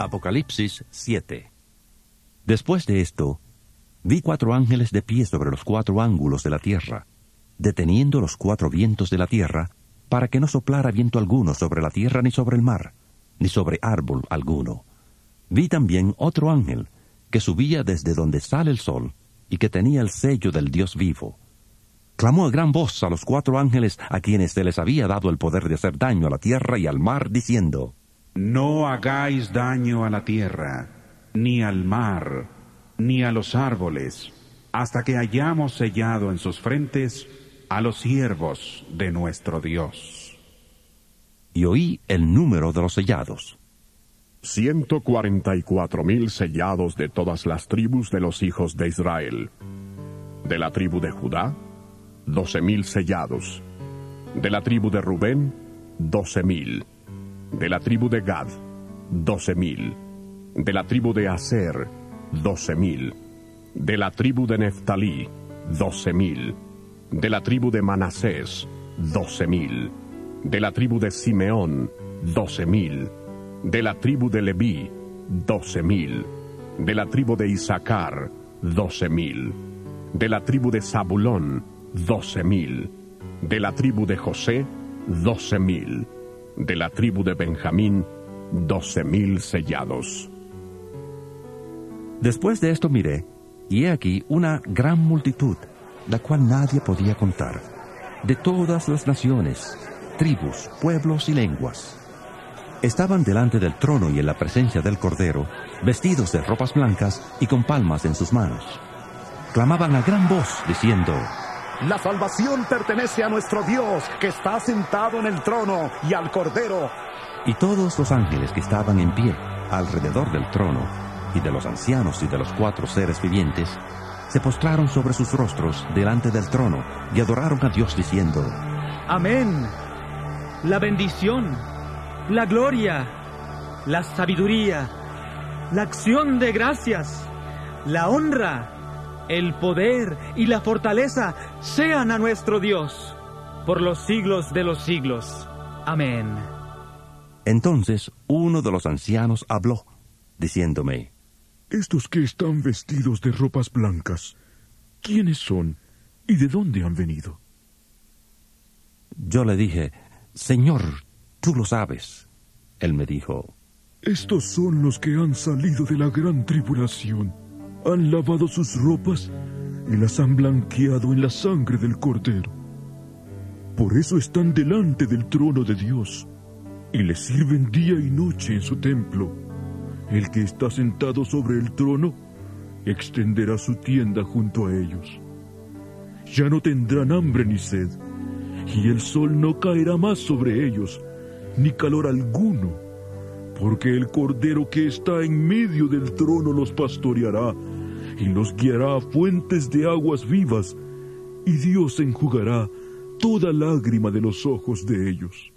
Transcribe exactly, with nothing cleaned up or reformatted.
Apocalipsis siete. Después de esto, vi cuatro ángeles de pie sobre los cuatro ángulos de la tierra, deteniendo los cuatro vientos de la tierra, para que no soplara viento alguno sobre la tierra ni sobre el mar, ni sobre árbol alguno. Vi también otro ángel, que subía desde donde sale el sol, y que tenía el sello del Dios vivo. Clamó a gran voz a los cuatro ángeles a quienes se les había dado el poder de hacer daño a la tierra y al mar, diciendo: No hagáis daño a la tierra, ni al mar, ni a los árboles, hasta que hayamos sellado en sus frentes a los siervos de nuestro Dios. Y oí el número de los sellados. Ciento cuarenta y cuatro mil sellados de todas las tribus de los hijos de Israel. De la tribu de Judá, doce mil sellados. De la tribu de Rubén, doce mil. De la tribu de Gad, doce mil. De la tribu de Aser, doce mil. De la tribu de Neftalí, doce mil. De la tribu de Manasés, doce mil. De la tribu de Simeón, doce mil. De la tribu de Leví, doce mil. De la tribu de Isaacar, doce mil. De la tribu de Zabulón, doce mil. De la tribu de José, doce mil. De la tribu de Benjamín, doce mil sellados. Después de esto miré, y he aquí una gran multitud, la cual nadie podía contar, de todas las naciones, tribus, pueblos y lenguas. Estaban delante del trono y en la presencia del Cordero, vestidos de ropas blancas y con palmas en sus manos. Clamaban a gran voz, diciendo: La salvación pertenece a nuestro Dios, que está sentado en el trono, y al Cordero. Y todos los ángeles que estaban en pie alrededor del trono, y de los ancianos y de los cuatro seres vivientes, se postraron sobre sus rostros delante del trono, y adoraron a Dios diciendo: Amén. La bendición, la gloria, la sabiduría, la acción de gracias, la honra, el poder y la fortaleza sean a nuestro Dios, por los siglos de los siglos. Amén. Entonces uno de los ancianos habló, diciéndome: Estos que están vestidos de ropas blancas, ¿quiénes son y de dónde han venido? Yo le dije: Señor, tú lo sabes. Él me dijo: Estos son los que han salido de la gran tribulación. Han lavado sus ropas y las han blanqueado en la sangre del Cordero. Por eso están delante del trono de Dios y le sirven día y noche en su templo. El que está sentado sobre el trono extenderá su tienda junto a ellos. Ya no tendrán hambre ni sed, y el sol no caerá más sobre ellos, ni calor alguno, porque el Cordero que está en medio del trono los pastoreará y los guiará a fuentes de aguas vivas, y Dios enjugará toda lágrima de los ojos de ellos.